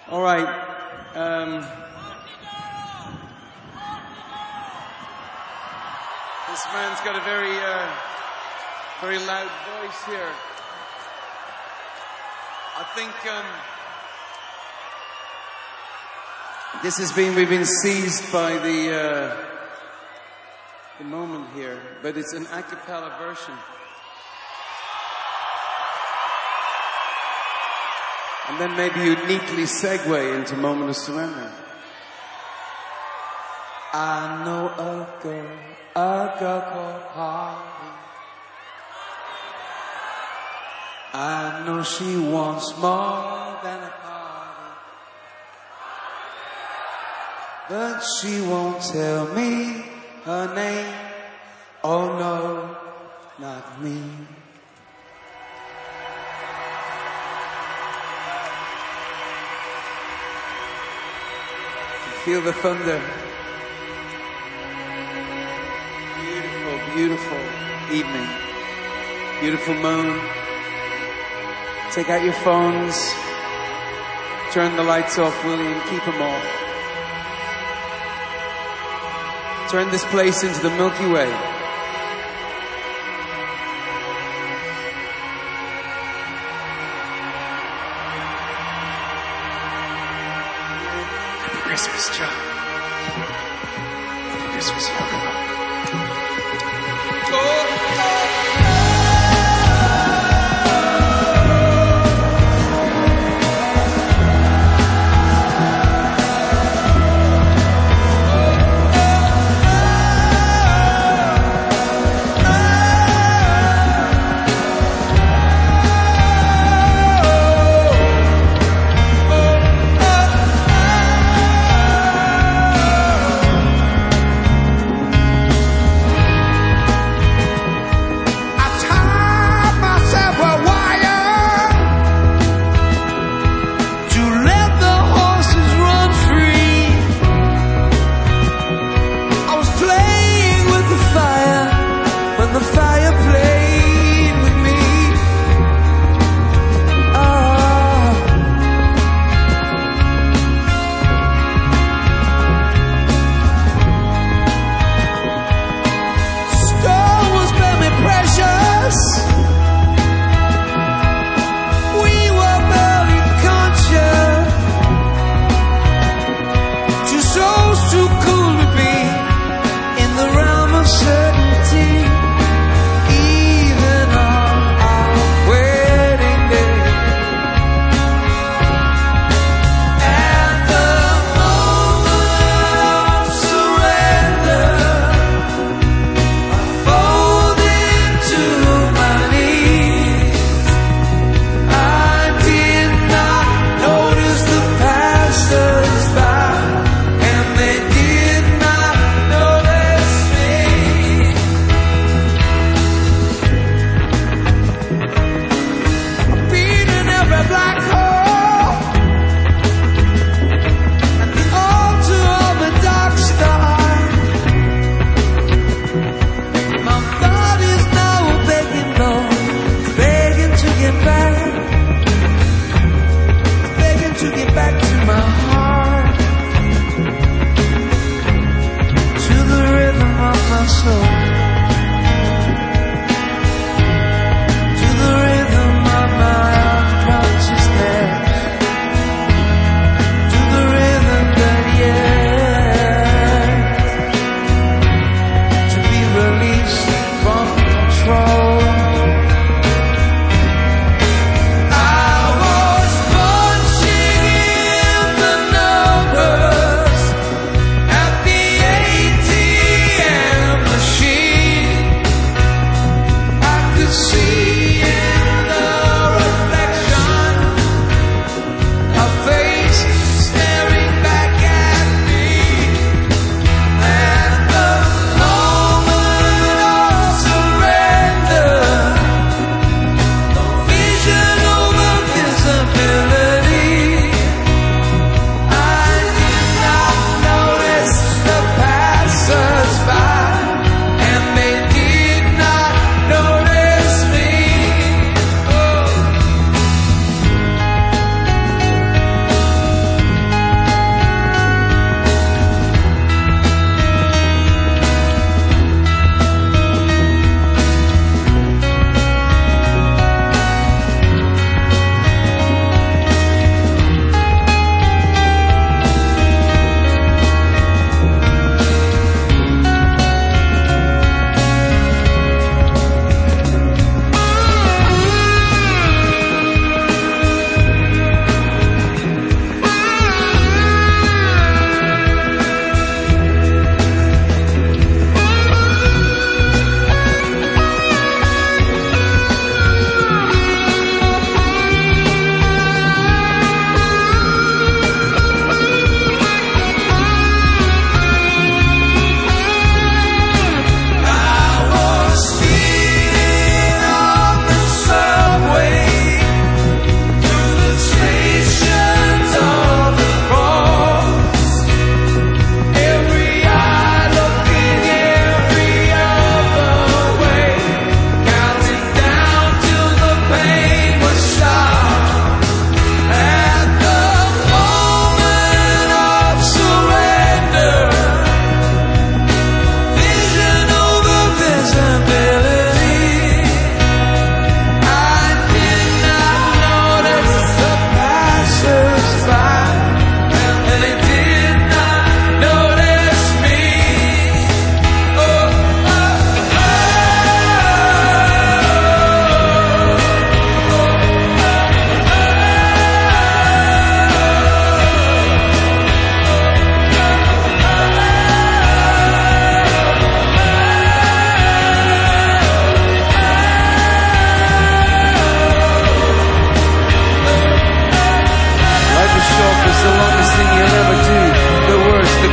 All right. This man's got a very loud voice here. I think we've been seized by the moment here, but it's an a cappella version. And then maybe you neatly segue into Moment of Surrender. I know a girl called Polly. I know she wants more than a party, but she won't tell me her name. Oh no, not me. Feel the thunder. Beautiful, beautiful evening. Beautiful moon. Take out your phones. Turn the lights off, William. Keep them off. Turn this place into the Milky Way. Happy Christmas, John. Happy Christmas, Yokohama.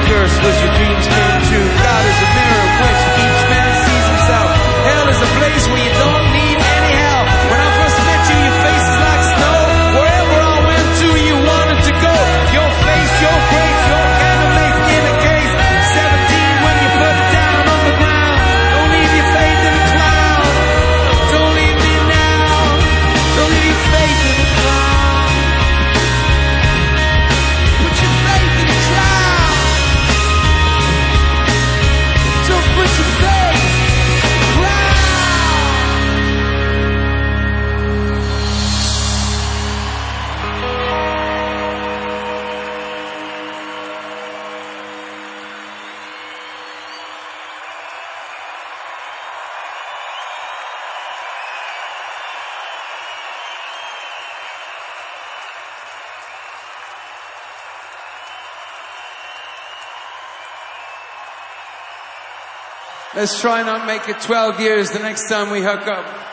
curse was your dreams came true. God is a mirror in which each man sees himself. Hell is a place where you don't need any help. When I first met you, your face is like snow. Wherever I went to, you wanted to go. Your face, your grace, your candle makes in a case. 17 when you put it down on the ground. Don't leave your faith in the cloud. Don't leave me now. Don't leave your faith in the cloud. Put your faith in the cloud. Don't put your faith in the cloud. Let's try not make it 12 years the next time we hook up.